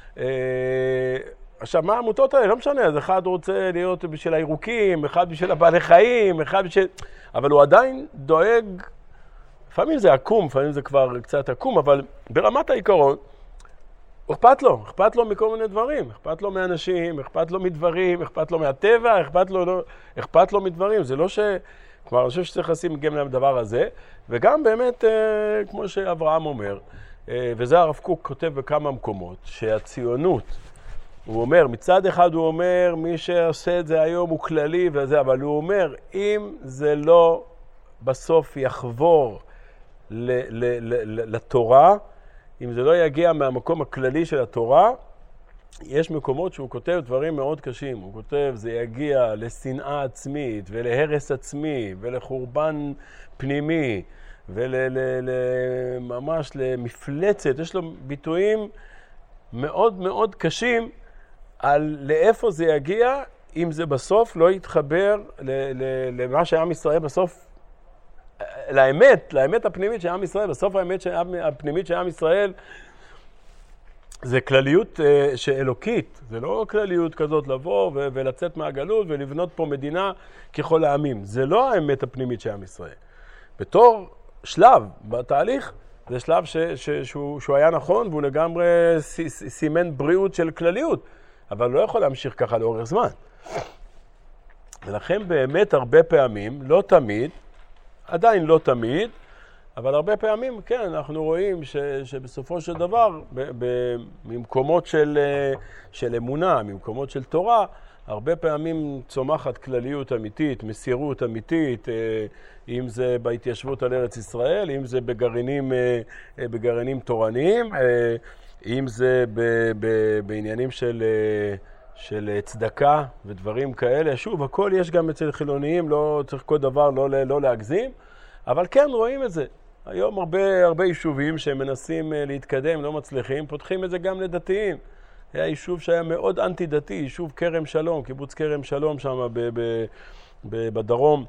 [SPEAKER 1] עכשיו, מה העמותות האלה? לא משנה, אז אחד רוצה להיות בשביל הירוקים, אחד בשביל הבעלי חיים, אחד בשביל... אבל הוא עדיין דואג, לפעמים זה עקום, לפעמים זה כבר קצת עקום, אבל ברמת העיקרון, אכפת לו, אכפת לו מכל מיני דברים, אכפת לו מאנשים, אכפת לו מדברים, אכפת לו מהטבע, אכפת לו, לא, אכפת לו מדברים, זה לא ש... כלומר, אני חושב שצריך לשים גם לדבר הזה, וגם באמת, כמו שאברהם אומר, וזה הרב קוק כותב בכמה מקומות, שהציונות, הוא אומר, מצד אחד הוא אומר, מי שעושה את זה היום הוא כללי וזה, אבל הוא אומר, אם זה לא בסוף יחבור ל- ל- ל- לתורה, אם זה לא יגיע מהמקום הכללי של התורה, יש מקומות שהוא כותב דברים מאוד קשים. הוא כותב, זה יגיע לשנאה עצמית ולהרס עצמי ולחורבן פנימי וממש למפלצת. יש לו ביטויים מאוד מאוד קשים על לאיפה זה יגיע, אם זה בסוף לא יתחבר למה שעם ישראל בסוף, לאמת, לאמת הפנימית של עם ישראל. בסוף האמת הפנימית של עם ישראל זה כלליות שאלוקית, זה לא כלליות כזאת לבוא ולצאת מהגלות ולבנות פה מדינה ככל העמים. זה לא האמת הפנימית של עם ישראל. בתור שלב בתהליך, זה שלב ש, ש, שהוא, שהוא היה נכון, והוא לגמרי סימן בריאות של כלליות, אבל לא יכול להמשיך ככה לאורך זמן. ולכן באמת הרבה פעמים, לא תמיד, עדיין לא תמיד, אבל הרבה פעמים, כן, אנחנו רואים ש, שבסופו של דבר, ב, ב, ממקומות של, של אמונה, ממקומות של תורה, הרבה פעמים צומחת כלליות אמיתית, מסירות אמיתית, אם זה בהתיישבות על ארץ ישראל, אם זה בגרעינים, בגרעינים תורניים, אם זה ב, ב, בעניינים של, של צדקה ודברים כאלה. שוב, הכל יש גם אצל חילוניים, לא צריך כל דבר לא, לא להגזים, אבל כן רואים את זה. היום הרבה, הרבה יישובים שמנסים להתקדם, לא מצליחים, פותחים את זה גם לדתיים. היה יישוב שהיה מאוד אנטי-דתי, יישוב כרם שלום, קיבוץ כרם שלום שם ב- ב- ב- בדרום,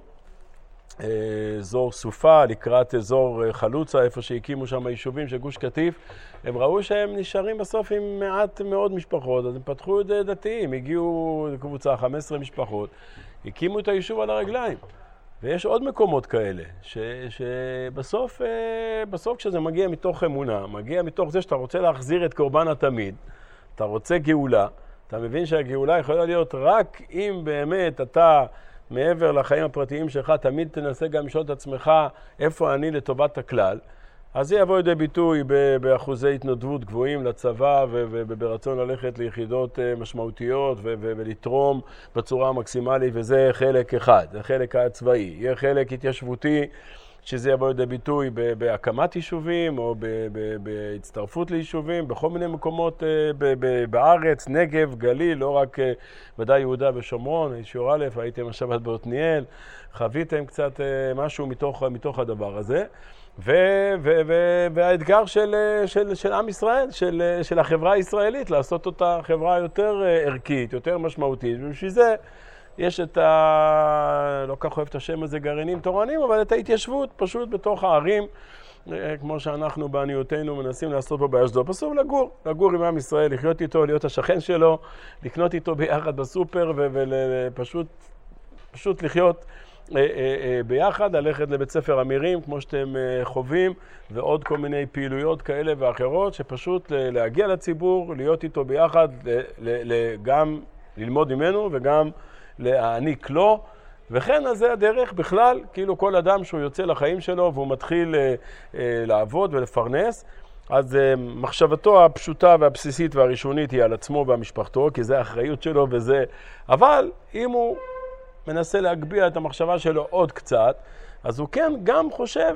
[SPEAKER 1] אזור סופה, לקראת אזור חלוצה, איפה שהקימו שם יישובים של גוש קטיף. הם ראו שהם נשארים בסוף עם מעט מאוד משפחות, אז הם פתחו את דתיים, הגיעו לקבוצה חמש עשרה משפחות, הקימו את היישוב על הרגליים. ויש עוד מקומות כאלה, ש, שבסוף בסוף כשזה מגיע מתוך אמונה, מגיע מתוך זה שאתה רוצה להחזיר את קורבן התמיד, אתה רוצה גאולה, אתה מבין שהגאולה יכולה להיות רק אם באמת אתה, מעבר לחיים הפרטיים שלך, תמיד תנסה גם לשאול את עצמך איפה אני לטובת הכלל, אז זה יבוא לידי ביטוי באחוזי התנדבות גבוהים לצבא וברצון ללכת ליחידות משמעותיות ולתרום בצורה המקסימלית, וזה חלק אחד, זה חלק הצבאי. יהיה חלק התיישבותי, שזה יבוא לידי ביטוי בהקמת יישובים או בהצטרפות ליישובים, בכל מיני מקומות בארץ, נגב, גליל, לא רק ודאי יהודה ושומרון, שיעור א', הייתם השבת בעתניאל, חוויתם קצת משהו מתוך, מתוך הדבר הזה. ו- ו- ו- והאתגר של, של, של עם ישראל, של, של החברה הישראלית, לעשות אותה חברה יותר ערכית, יותר משמעותית. ובשביל זה יש את ה... לא כך אוהב את השם הזה, גרעינים תורניים, אבל את ההתיישבות פשוט בתוך הערים, כמו שאנחנו בעניותנו מנסים לעשות פה באשדוד. בסוף לגור, לגור עם עם ישראל, לחיות איתו, להיות השכן שלו, לקנות איתו ביחד בסופר ופשוט פשוט לחיות ביחד, ללכת לבית ספר אמירים, כמו שאתם חווים, ועוד כל מיני פעילויות כאלה ואחרות, שפשוט להגיע לציבור, להיות איתו ביחד, גם ללמוד ממנו וגם להעניק לו, וכן אז זה הדרך בכלל, כאילו כל אדם שהוא יוצא לחיים שלו והוא מתחיל לעבוד ולפרנס, אז מחשבתו הפשוטה והבסיסית והראשונית היא על עצמו והמשפחתו, כי זה האחריות שלו וזה, אבל אם הוא מנסה להגביה את המחשבה שלו עוד קצת, אז הוא כן גם חושב,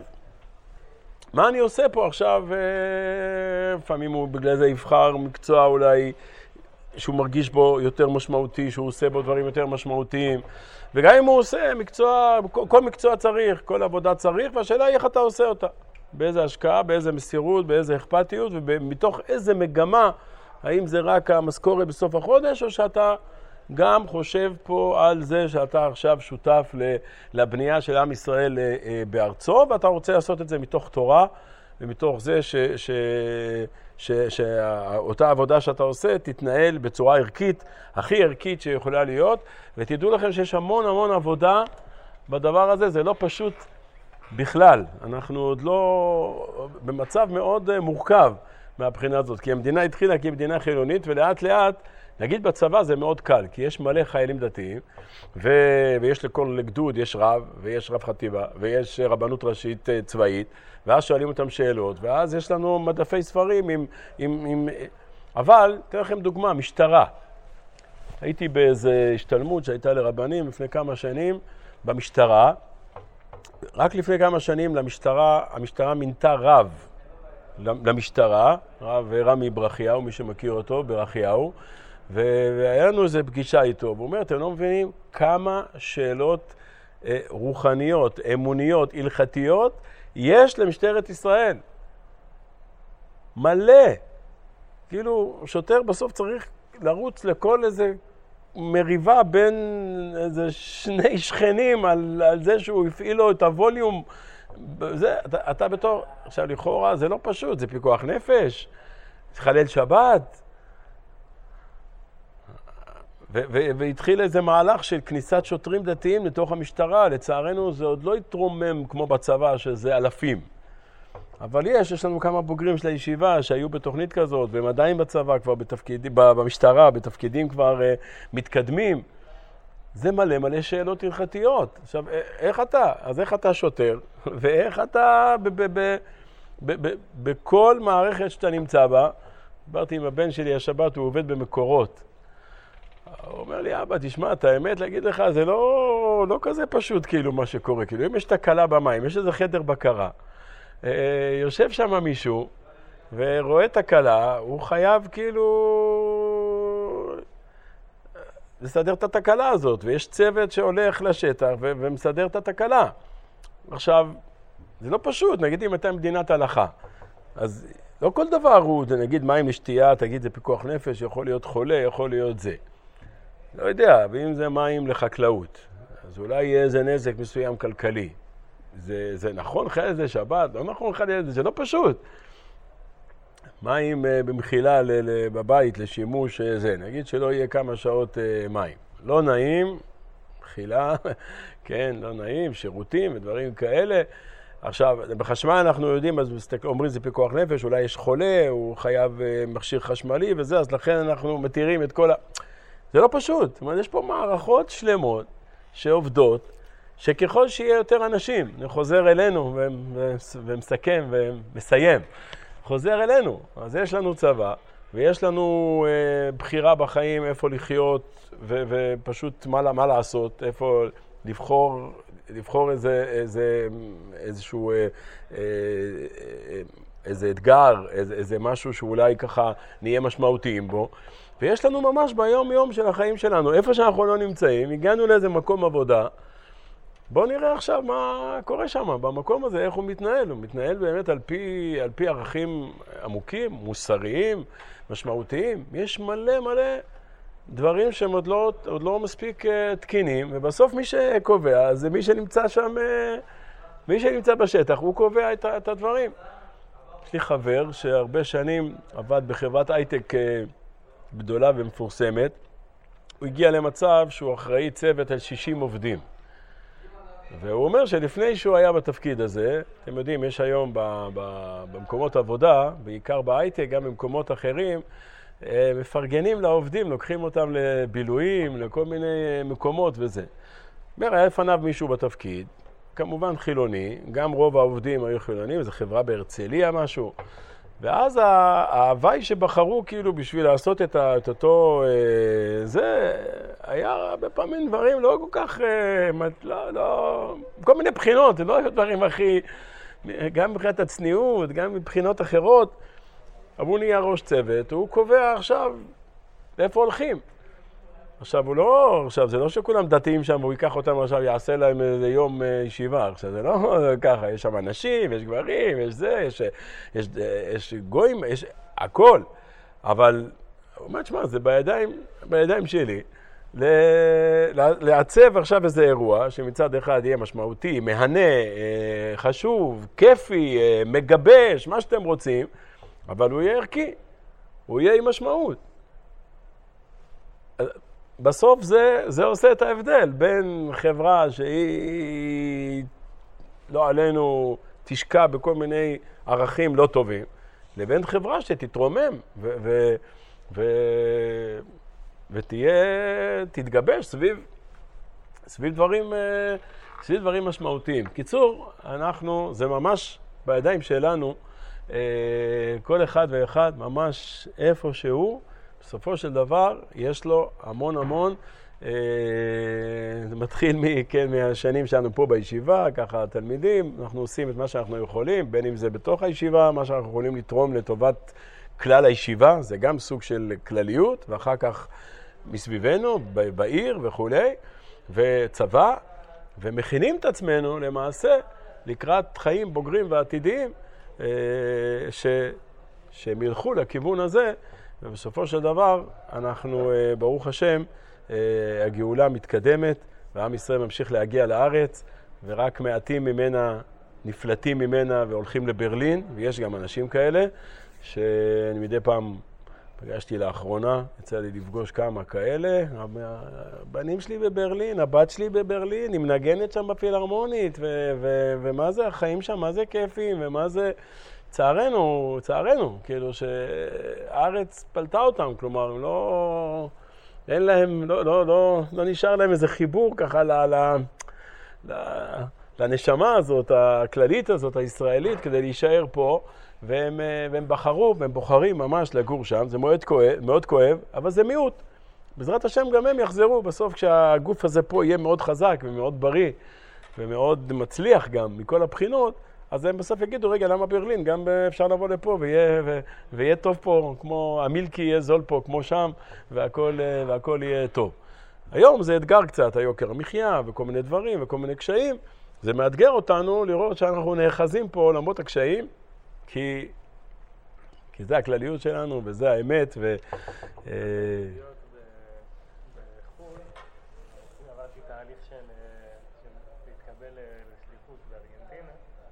[SPEAKER 1] מה אני עושה פה עכשיו? לפעמים הוא בגלל זה יבחר מקצוע אולי שהוא מרגיש בו יותר משמעותי, שהוא עושה בו דברים יותר משמעותיים, וגם אם הוא עושה מקצוע, כל מקצוע צריך, כל עבודה צריך, והשאלה היא איך אתה עושה אותה, באיזה השקעה, באיזה מסירות, באיזה אכפתיות, ומתוך איזה מגמה, האם זה רק המשכורת בסוף החודש, או שאתה גם חושב פה על זה שאתה עכשיו שותף לבנייה של עם ישראל בארצו, ואתה רוצה לעשות את זה מתוך תורה, ומתוך זה ש, ש, ש, שאותה עבודה שאתה עושה תתנהל בצורה ערכית, הכי ערכית שיכולה להיות, ותדעו לכם שיש המון המון עבודה בדבר הזה, זה לא פשוט בכלל. אנחנו עוד לא במצב מאוד מורכב מהבחינה הזאת, כי המדינה התחילה כמדינה חילונית, ולאט לאט, נגיד בצבא זה מאוד קל, כי יש מלא חיילים דתיים, ו... ויש לכל גדוד, יש רב, ויש רב חטיבה, ויש רבנות ראשית צבאית, ואז שואלים אותם שאלות, ואז יש לנו מדפי ספרים עם... עם, עם... אבל, אתן לכם דוגמה, משטרה. הייתי באיזו השתלמות שהייתה לרבנים לפני כמה שנים במשטרה. רק לפני כמה שנים למשטרה, המשטרה מינתה רב למשטרה, רב רמי ברכיהו, מי שמכיר אותו, ברכיהו, והיה לנו איזו פגישה איתו, והוא אומר, אתם לא מבינים כמה שאלות אה, רוחניות, אמוניות, הלכתיות, יש למשטרת ישראל. מלא. כאילו, שוטר בסוף צריך לרוץ לכל איזה מריבה בין איזה שני שכנים על, על זה שהוא הפעיל לו את הווליום. זה, אתה, אתה בתור, עכשיו לכאורה, זה לא פשוט, זה פיקוח נפש, זה חלל שבת. ו- ו- והתחיל איזה מהלך של כניסת שוטרים דתיים לתוך המשטרה. לצערנו זה עוד לא התרומם כמו בצבא, שזה אלפים. אבל יש, יש לנו כמה בוגרים של הישיבה שהיו בתוכנית כזאת, והם עדיין בצבא כבר בתפקידים, במשטרה, בתפקידים כבר uh, מתקדמים. זה מלא מלא שאלות הלכתיות. עכשיו, איך אתה? אז איך אתה שוטר? ואיך אתה ב- ב- ב- ב- ב- בכל מערכת שאתה נמצא בה? דיברתי עם הבן שלי השבת, הוא עובד במקורות. הוא אומר לי, אבא, תשמע, את האמת להגיד לך, זה לא, לא כזה פשוט כאילו מה שקורה. כאילו, אם יש תקלה במים, יש איזה חדר בקרה. יושב שם מישהו ורואה תקלה, הוא חייב כאילו לסדר את התקלה הזאת, ויש צוות שהולך לשטח ו- ומסדר את התקלה. עכשיו, זה לא פשוט, נגיד אם אתה מדינת הלכה, אז לא כל דבר הוא, נגיד מים לשתייה, תגיד זה פיקוח נפש, יכול להיות חולה, יכול להיות זה. לא יודע, ואם זה מים לחקלאות, אז אולי יהיה איזה נזק מסוים כלכלי. זה, זה נכון חייל זה שבת, לא נכון חייל זה, זה לא פשוט. מים uh, במחילה ל, ל, בבית לשימוש uh, זה, נגיד שלא יהיה כמה שעות uh, מים. לא נעים, מחילה, כן, לא נעים, שירותים ודברים כאלה. עכשיו, בחשמל אנחנו יודעים, אז אומרים זה פיקוח נפש, אולי יש חולה, הוא חייב uh, מכשיר חשמלי וזה, אז לכן אנחנו מתירים את כל ה... זה לא פשוט, זאת אומרת, יש פה מערכות שלמות שעובדות, שככל שיהיה יותר אנשים, אני חוזר אלינו ומסכם ומסיים, חוזר אלינו, אז יש לנו צבא, ויש לנו אה, בחירה בחיים, איפה לחיות, ו- ופשוט מה, מה לעשות, איפה לבחור, לבחור איזה, איזה, איזשהו, אה, אה, איזה אתגר, איזה, איזה משהו שאולי ככה נהיה משמעותיים בו, ויש לנו ממש ביום יום של החיים שלנו, איפה שאנחנו לא נמצאים, הגענו לאיזה מקום עבודה, בואו נראה עכשיו מה קורה שם, במקום הזה, איך הוא מתנהל. הוא מתנהל באמת על פי, על פי ערכים עמוקים, מוסריים, משמעותיים. יש מלא מלא דברים שהם עוד לא, עוד לא מספיק uh, תקינים, ובסוף מי שקובע זה מי שנמצא שם, uh, מי שנמצא בשטח, הוא קובע את, את הדברים. יש לי חבר שהרבה שנים עבד בחברת הייטק uh, גדולה ומפורסמת. הוא הגיע למצב שהוא אחראי צוות על שישים עובדים. והוא אומר שלפני שהוא היה בתפקיד הזה, אתם יודעים, יש היום ב, ב, במקומות עבודה, בעיקר בהייטק, גם במקומות אחרים, מפרגנים לעובדים, לוקחים אותם לבילויים, לכל מיני מקומות וזה. אומר, היה לפניו מישהו בתפקיד, כמובן חילוני, גם רוב העובדים היו חילונים, זו חברה בהרצליה משהו, ואז ההוואי שבחרו כאילו בשביל לעשות את, ה, את אותו, אה, זה היה הרבה פעמים דברים לא כל כך, אה, לא, לא, כל מיני בחינות, זה לא היו דברים הכי, גם מבחינת הצניעות, גם מבחינות אחרות, אבל הוא נהיה ראש צוות, הוא קובע עכשיו לאיפה הולכים. עכשיו הוא לא, עכשיו זה לא שכולם דתיים שם, הוא ייקח אותם עכשיו, יעשה להם איזה יום ישיבה, עכשיו זה לא ככה, יש שם אנשים, יש גברים, יש זה, יש, יש, יש גויים, יש הכל, אבל הוא אומר, תשמע, זה בידיים, בידיים שלי, לעצב עכשיו איזה אירוע, שמצד אחד יהיה משמעותי, מהנה, חשוב, כיפי, מגבש, מה שאתם רוצים, אבל הוא יהיה ערכי, הוא יהיה עם משמעות. בסוף זה, זה עושה את ההבדל בין חברה שהיא לא עלינו תשקע בכל מיני ערכים לא טובים, לבין חברה שתתרומם ו- ו- ו- ותהיה, תתגבש סביב, סביב דברים, סביב דברים משמעותיים. קיצור, אנחנו, זה ממש בידיים שלנו, כל אחד ואחד ממש איפה שהוא, בסופו של דבר יש לו המון המון, אה, זה מתחיל מ, כן, מהשנים שלנו פה בישיבה, ככה התלמידים, אנחנו עושים את מה שאנחנו יכולים, בין אם זה בתוך הישיבה, מה שאנחנו יכולים לתרום לטובת כלל הישיבה, זה גם סוג של כלליות, ואחר כך מסביבנו, בעיר וכו', וצבא, ומכינים את עצמנו למעשה לקראת חיים בוגרים ועתידיים, ש, שהם ילכו לכיוון הזה, ובסופו של דבר אנחנו, ברוך השם, הגאולה מתקדמת, ועם ישראל ממשיך להגיע לארץ, ורק מעטים ממנה נפלטים ממנה והולכים לברלין, ויש גם אנשים כאלה, שאני מדי פעם פגשתי לאחרונה, יצא לי לפגוש כמה כאלה, הבנים שלי בברלין, הבת שלי בברלין, היא מנגנת שם בפילהרמונית, ו- ו- ומה זה החיים שם, מה זה כיפים, ומה זה... צערנו, צערנו, כאילו שהארץ פלטה אותם, כלומר, לא... אין להם, לא, לא, לא, לא נשאר להם איזה חיבור ככה ל... ל- ל- לנשמה הזאת, הכללית הזאת, הישראלית, כדי להישאר פה, והם, והם בחרו, והם בוחרים ממש לגור שם, זה מאוד כואב, מאוד כואב, אבל זה מיעוט. בעזרת השם גם הם יחזרו, בסוף כשהגוף הזה פה יהיה מאוד חזק ומאוד בריא, ומאוד מצליח גם מכל הבחינות, אז הם בסוף יגידו, רגע, למה ברלין? גם אפשר לבוא לפה ויהיה, ו, ויהיה טוב פה, כמו המילקי יהיה זול פה, כמו שם, והכל, והכל יהיה טוב. היום זה אתגר קצת, היוקר המחיה, וכל מיני דברים, וכל מיני קשיים. זה מאתגר אותנו לראות שאנחנו נאחזים פה למרות הקשיים, כי, כי זה הכלליות שלנו, וזה האמת, ו...
[SPEAKER 2] להיות בחו"ל, עברתי תהליך של להתקבל לשליחות בארגנטינה,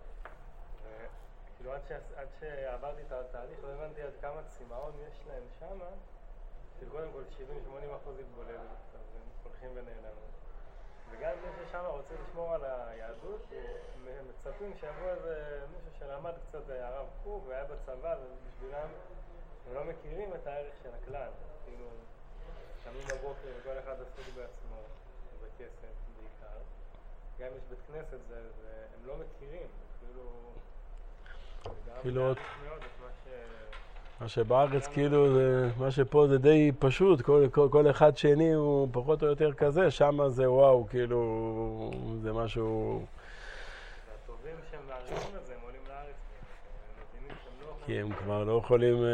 [SPEAKER 2] וכאילו עד שעברתי את התהליך לא הבנתי עד כמה צמאון יש להם שם, של קודם כל שבעים שמונים אחוז התבוללות, אז הם הולכים ונעלמים. וגם מי ששם רוצה לשמור על היהדות, מצפים שיבוא איזה מישהו שלמד קצת הרב קוק והיה בצבא, ובשבילם הם לא מכירים את הערך של הכלל. כאילו, קמים בבוקר וכל אחד עסוק בעצמו, בכסף בעיקר. גם יש בית כנסת, זה, זה, הם לא מכירים, כאילו...
[SPEAKER 1] כאילו...
[SPEAKER 2] מאוד את מה ש...
[SPEAKER 1] מה שבארץ כאילו, זה, מה שפה זה די פשוט, כל, כל, כל אחד שני הוא פחות או יותר כזה, שם זה וואו, כאילו, זה משהו...
[SPEAKER 2] והטובים שהם מארגנים את זה, הם עולים לארץ, הם מבינים שהם לא יכולים...
[SPEAKER 1] כי הם כבר לא יכולים...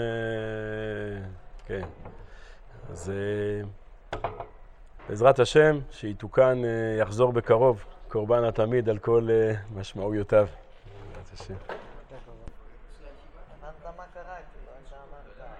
[SPEAKER 1] כן. אז בעזרת השם, שיתוקן יחזור בקרוב, קורבן התמיד על כל משמעויותיו. בעזרת השם.